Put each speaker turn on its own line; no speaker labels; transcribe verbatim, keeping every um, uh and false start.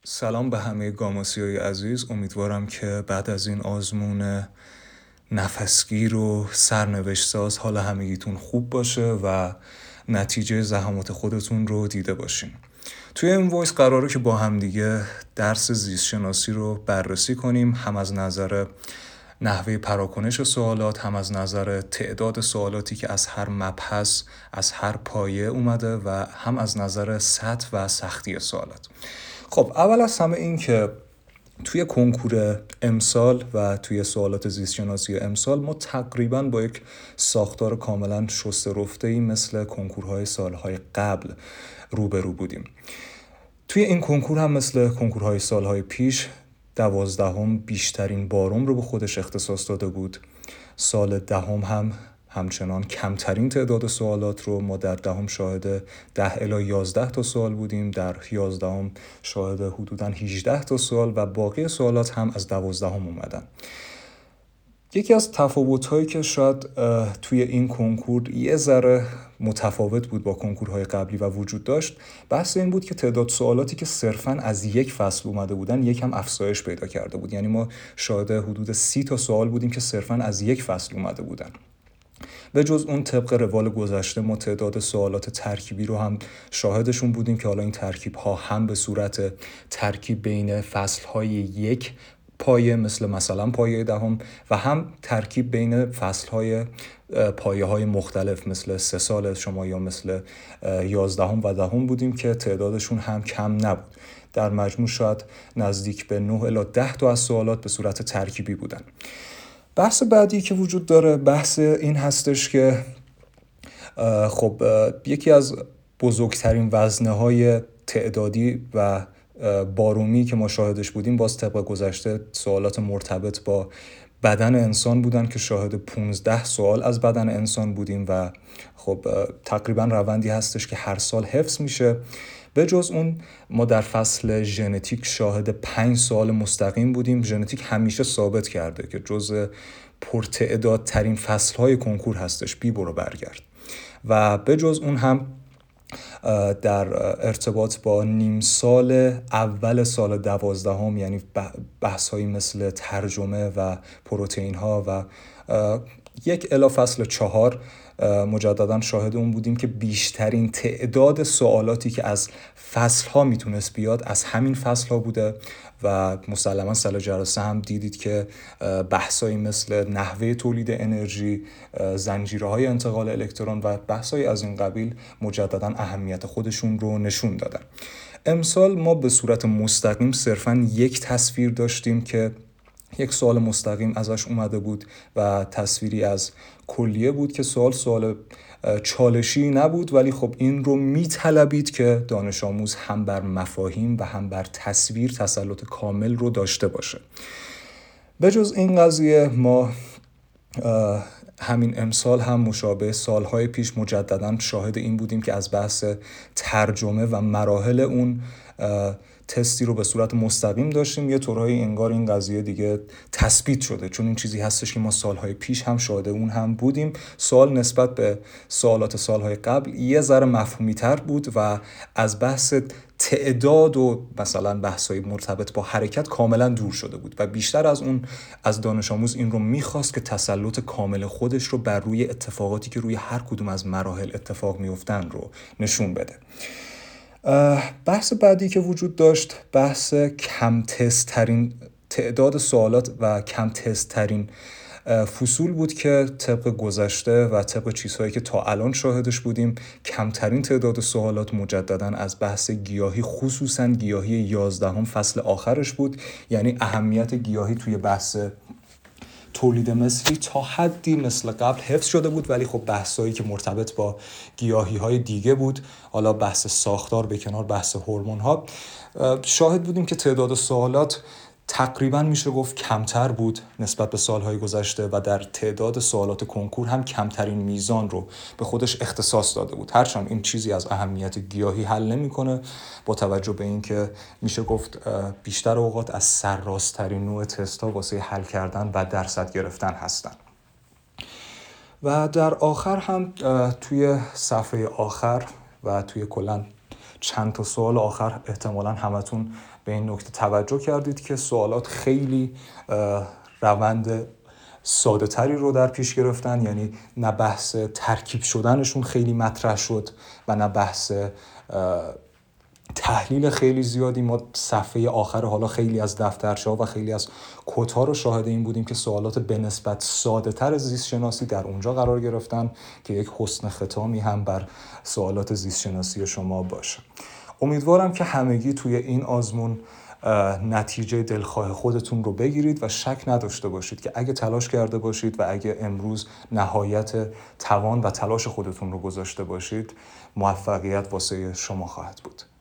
سلام به همه گاماسیای عزیز. امیدوارم که بعد از این آزمون نفسگیر و سرنوشت ساز حال همگیتون خوب باشه و نتیجه زحمات خودتون رو دیده باشین. توی این وایس قراره که با هم دیگه درس زیست شناسی رو بررسی کنیم، هم از نظر نحوه پراکنش سوالات، هم از نظر تعداد سوالاتی که از هر مبحث از هر پایه اومده و هم از نظر سطح و سختی سوالات. خب اول از همه این که توی کنکور امسال و توی سوالات زیست شناسی امسال ما تقریباً با یک ساختار کاملاً شسته رفته‌ای مثل کنکورهای سالهای قبل روبرو بودیم. توی این کنکور هم مثل کنکورهای سالهای پیش دوازدهم بیشترین بارم رو به خودش اختصاص داده بود. سال دهم هم همچنان کمترین تعداد سوالات رو ما در دهم شاهد ده الی یازده تا سوال بودیم، در یازدهم شاهد حدوداً هجده تا سوال و باقی سوالات هم از دوازدهم اومدن. یکی از تفاوت‌هایی که شاید توی این کنکور یه ذره متفاوت بود با کنکورهای قبلی و وجود داشت، بحث این بود که تعداد سوالاتی که صرفاً از یک فصل اومده بودن یکم افزایش پیدا کرده بود. یعنی ما شاهد حدود سی تا سوال بودیم که صرفاً از یک فصل اومده بودن. به جز اون طبق روال گذشته ما تعداد سوالات ترکیبی رو هم شاهدشون بودیم که حالا این ترکیب ها هم به صورت ترکیب بین فصل های یک پایه مثل مثلا پایه دهم و هم ترکیب بین فصل های پایه های مختلف مثل سه سال شما یا مثل یازدهم و دهم بودیم که تعدادشون هم کم نبود. در مجموع شاید نزدیک به نه الی ده تا از سوالات به صورت ترکیبی بودن. بحث بعدی که وجود داره بحث این هستش که خب یکی از بزرگترین وزنه های تعدادی و بارومی که ما شاهدش بودیم باز طبق گذشته سوالات مرتبط با بدن انسان بودن که شاهد پانزده سوال از بدن انسان بودیم و خب تقریبا روندی هستش که هر سال حفظ میشه. به جز اون ما در فصل ژنتیک شاهد پنج سوال مستقیم بودیم. ژنتیک همیشه ثابت کرده که جز پرتعدادترین فصلهای کنکور هستش، بی برو برگرد. و به جز اون هم در ارتباط با نیم سال اول سال دوازدهم یعنی بحث‌هایی مثل ترجمه و پروتئین ها و یک الی فصل چهار مجددا شاهد اون بودیم که بیشترین تعداد سوالاتی که از فصل ها میتونست بیاد از همین فصل ها بوده و مسلما سال جلسه هم دیدید که بحثایی مثل نحوه تولید انرژی، زنجیره‌های انتقال الکترون و بحثایی از این قبیل مجددا اهمیت خودشون رو نشون دادن. امسال ما به صورت مستقیم صرفاً یک تصویر داشتیم که یک سوال مستقیم ازش اومده بود و تصویری از کلیه بود که سوال سوال چالشی نبود، ولی خب این رو میطلبید که دانش آموز هم بر مفاهیم و هم بر تصویر تسلط کامل رو داشته باشه. به جز این قضیه ما همین امسال هم مشابه سالهای پیش مجددا شاهد این بودیم که از بحث ترجمه و مراحل اون تستی رو به صورت مستقیم داشتیم. یه طورایی انگار این قضیه دیگه تثبیت شده، چون این چیزی هستش که ما سالهای پیش هم شاهد اون هم بودیم. سوال نسبت به سوالات سالهای قبل یه ذره مفهومی تر بود و از بحث تعداد و مثلا بحث‌های مرتبط با حرکت کاملا دور شده بود و بیشتر از اون از دانش آموز این رو میخواست که تسلط کامل خودش رو بر روی اتفاقاتی که روی هر کدوم از مراحل اتفاق میفتن رو نشون بده. بحث بعدی که وجود داشت بحث کم تست ترین تعداد سوالات و کم تست ترین فصول بود که طبق گذشته و طبق چیزهایی که تا الان شاهدش بودیم کمترین تعداد سوالات مجددا از بحث گیاهی، خصوصا گیاهی یازدهم فصل آخرش بود. یعنی اهمیت گیاهی توی بحث تولید مثلی تا حدی مثل قبل حفظ شده بود، ولی خب بحثایی که مرتبط با گیاهی های دیگه بود، حالا بحث ساختار به کنار بحث هورمون ها، شاهد بودیم که تعداد سوالات تقریبا میشه گفت کمتر بود نسبت به سالهای گذشته و در تعداد سوالات کنکور هم کمترین میزان رو به خودش اختصاص داده بود. هرچند این چیزی از اهمیت گیاهی حل نمیکنه، با توجه به این که میشه گفت بیشتر اوقات از سرراست‌ترین نوع تست‌ها واسه حل کردن و درصد گرفتن هستن. و در آخر هم توی صفحه آخر و توی کلاً چند تا سوال آخر احتمالاً همتون به این نکته توجه کردید که سوالات خیلی روند ساده تری رو در پیش گرفتن، یعنی نه بحث ترکیب شدنشون خیلی مطرح شد و نه بحث تحلیل خیلی زیادی. ما صفحه آخر حالا خیلی از دفترچه‌ها و خیلی از کدها رو شاهد این بودیم که سوالات به نسبت ساده تر زیست شناسی در اونجا قرار گرفتن که یک حسن ختامی هم بر سوالات زیست شناسی شما باشه. امیدوارم که همگی توی این آزمون نتیجه دلخواه خودتون رو بگیرید و شک نداشته باشید که اگه تلاش کرده باشید و اگه امروز نهایت توان و تلاش خودتون رو گذاشته باشید، موفقیت واسه شما خواهد بود.